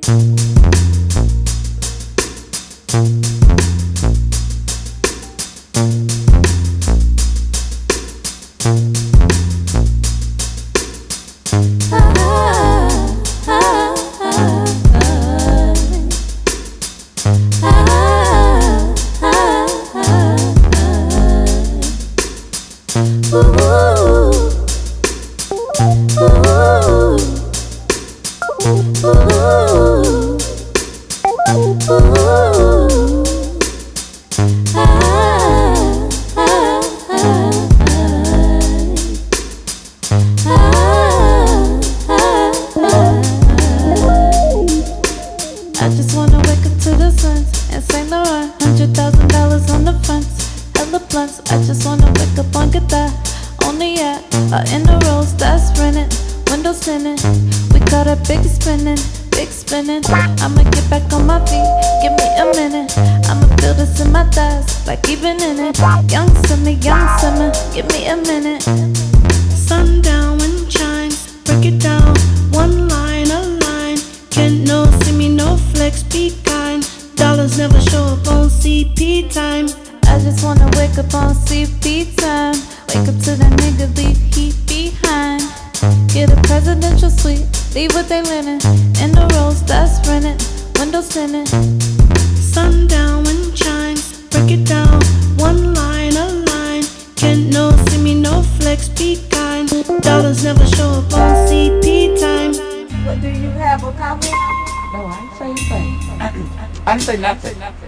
I just wanna wake up to the suns and Saint Laurent, $100,000 on the fronts, hella blunts. I just wanna wake up on guitar, on the yacht, or in the rolls that's rented, windows tinted. We call that big spinning, big spinning. I'ma get back on my feet, give me a minute. I'ma feel this in my thighs, like even in it. Young summer, give me a minute. Sundown when chimes, break it down, one line, a line. Can't no see me, no flex, be kind. Dollars never show up on CP time. I just wanna wake up on CP time. Wake up to that nigga, leave heat behind. Get a presidential suite, leave what they linen. In the rolls that's rented, windows tinted. Sundown when chimes, break it down, one line, a line. Can't no see me, no flex, be kind. Dollars never show up on CP time. What do you have a comment? No, I ain't say anything. I didn't say nothing.